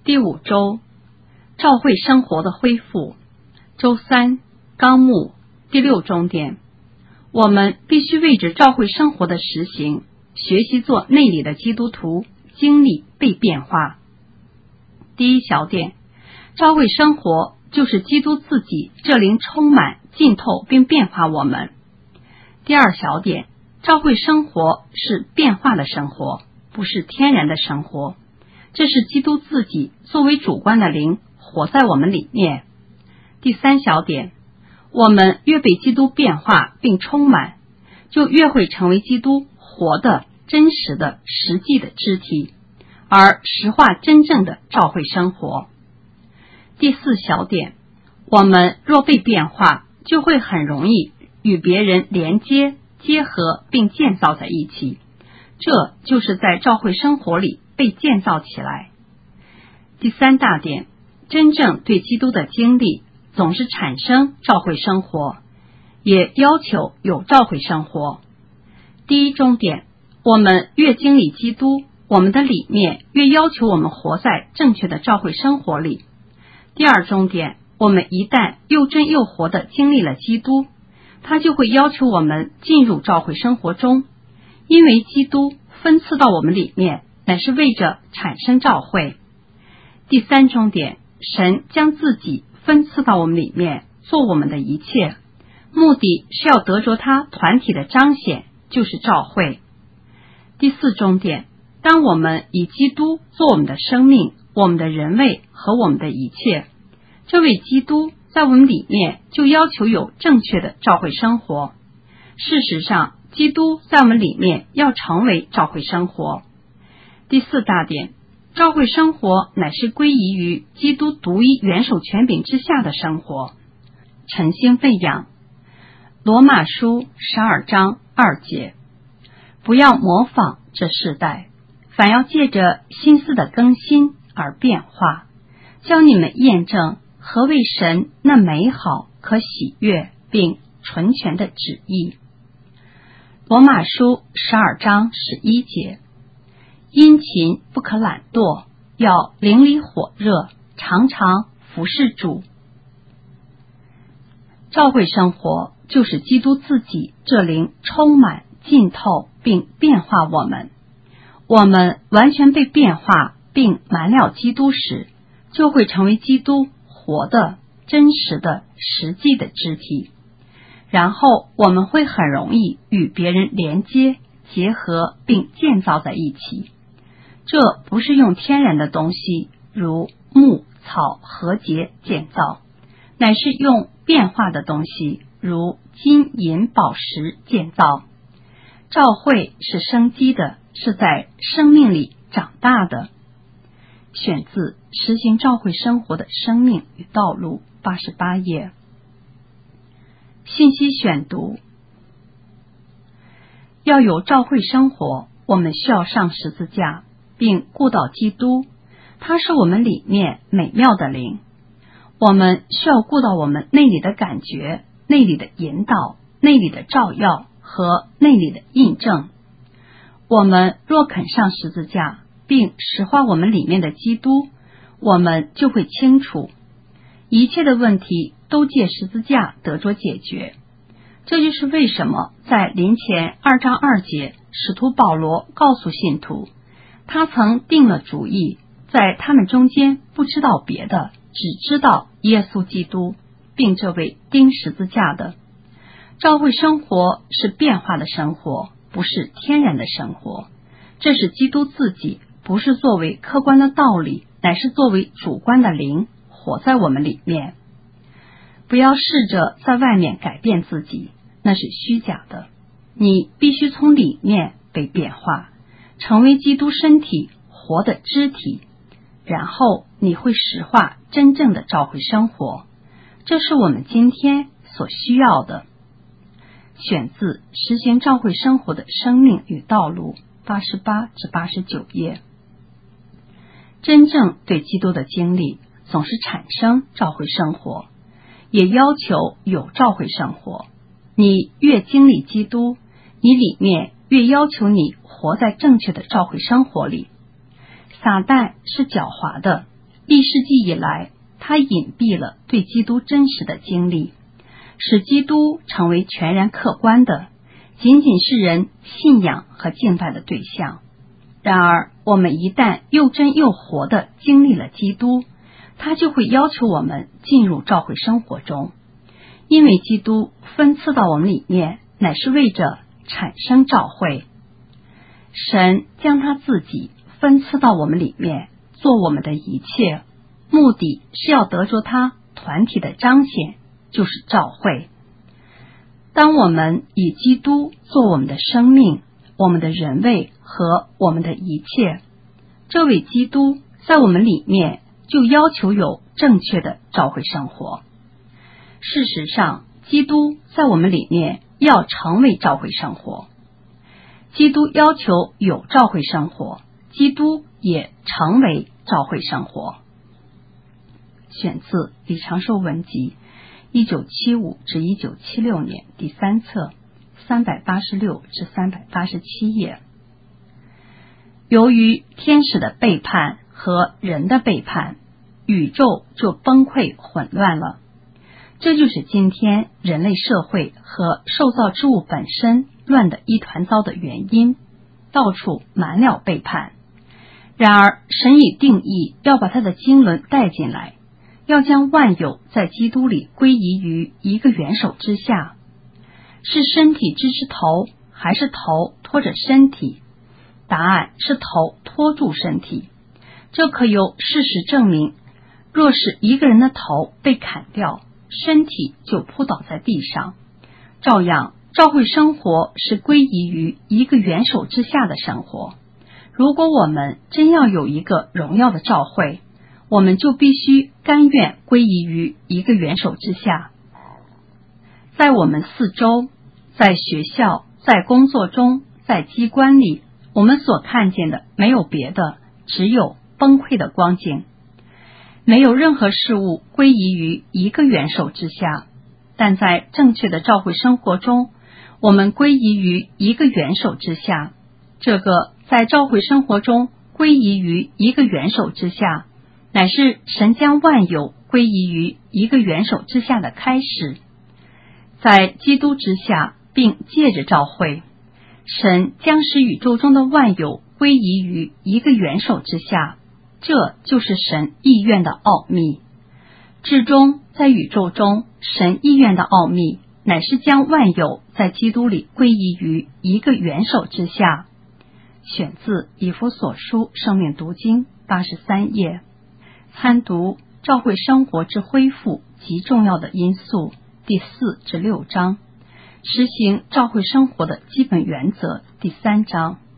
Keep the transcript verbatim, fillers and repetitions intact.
第五周，召会生活的恢复。周三，纲目第六重点，我们必须为着召会生活的实行，学习做内里的基督徒，经历被变化。第一小点，召会生活就是基督自己这灵充满、浸透并变化我们。第二小点，召会生活是变化的生活，不是天然的生活，这是基督自己作为主观的灵活在我们里面。第三小点，我们越被基督变化并充满，就越会成为基督活的、真实的、实际的肢体，而实化真正的召会生活。第四小点，我们若被变化，就会很容易与别人连接、结合并建造在一起，这就是在召会生活里被建造起来。第三大点，真正对基督的经历总是产生召会生活，也要求有召会生活。第一中点，我们越经历基督，我们的里面越要求我们活在正确的召会生活里。第二中点，我们一旦又真又活地经历了基督，他就会要求我们进入召会生活中，因为基督分赐到我们里面，乃是为着产生召会。第三中点，神将自己分赐到我们里面，做我们的一切，目的是要得着他团体的彰显，就是召会。第四中点，当我们以基督做我们的生命、我们的人位和我们的一切，这位基督在我们里面就要求有正确的召会生活。事实上，基督在我们里面要成为召会生活。第四大点，召会生活乃是归依于基督独一元首权柄之下的生活。晨星喂养，罗马书十二章二节，不要模仿这世代，反要借着心思的更新而变化，叫你们验证何为神那美好、可喜悦并纯全的旨意。罗马书十二章十一节，殷勤不可懒惰，要灵里火热，常常服侍主。召会生活就是基督自己这灵充满、浸透并变化我们。我们完全被变化并满了基督时，就会成为基督活的、真实的、实际的肢体，然后我们会很容易与别人连接、结合并建造在一起。这不是用天然的东西，如木、草、禾秸建造，乃是用变化的东西，如金、银、宝石建造。召会是生机的，是在生命里长大的。选自《实行召会生活的生命与道路》八十八页。信息选读，要有召会生活，我们需要上十字架，并顾到基督，他是我们里面美妙的灵。我们需要顾到我们内里的感觉、内里的引导、内里的照耀和内里的印证。我们若肯上十字架，并实化我们里面的基督，我们就会清楚一切的问题都借十字架得着解决。这就是为什么在林前二章二节，使徒保罗告诉信徒，他曾定了主意，在他们中间不知道别的，只知道耶稣基督，并这位钉十字架的。召会生活是变化的生活，不是天然的生活。这是基督自己，不是作为客观的道理，乃是作为主观的灵活在我们里面。不要试着在外面改变自己，那是虚假的。你必须从里面被变化，成为基督身体活的肢体，然后你会实化真正的召会生活。这是我们今天所需要的。选自《实行召会生活的生命与道路》八十八至八十九页。真正对基督的经历总是产生召会生活，也要求有召会生活。你越经历基督，你里面越要求你活在正确的召会生活里。撒旦是狡猾的， 历世纪以来，他隐蔽了对基督真实的经历，使基督成为全然客观的，仅仅是人信仰和敬拜的对象。然而，我们一旦又真又活地经历了基督，他就会要求我们进入召会生活中，因为基督分赐到我们里面，乃是为着产生召会。神将他自己分赐到我们里面，做我们的一切，目的是要得着他团体的彰显，就是召会。当我们以基督做我们的生命、我们的人位和我们的一切，这位基督在我们里面就要求有正确的召会生活。事实上，基督在我们里面要成为召会生活。基督要求有召会生活，基督也成为召会生活。选自李长寿文集一九七五至一九七六年第三册三百八十六至三百八十七页。由于天使的背叛和人的背叛，宇宙就崩溃混乱了。这就是今天人类社会和受造之物本身乱得一团糟的原因，到处满了背叛。然而神已定义要把他的经纶带进来，要将万有在基督里归移于一个元首之下。是身体支持头，还是头拖着身体？答案是头拖住身体。这可由事实证明，若是一个人的头被砍掉，身体就扑倒在地上。照样，召会生活是归移于一个元首之下的生活。如果我们真要有一个荣耀的召会，我们就必须甘愿归移于一个元首之下。在我们四周，在学校，在工作中，在机关里，我们所看见的没有别的，只有崩溃的光景。没有任何事物归移于一个元首之下，但在正确的召会生活中，我们归移于一个元首之下。这个在召会生活中归移于一个元首之下，乃是神将万有归移于一个元首之下的开始。在基督之下，并借着召会，神将使宇宙中的万有归移于一个元首之下，这就是神意愿的奥秘。至终在宇宙中，神意愿的奥秘乃是将万有在基督里归移于一个元首之下。选自以弗所书生命读经八十三页。参读召会生活之恢复极重要的因素第四至六章，实行召会生活的基本原则第三章。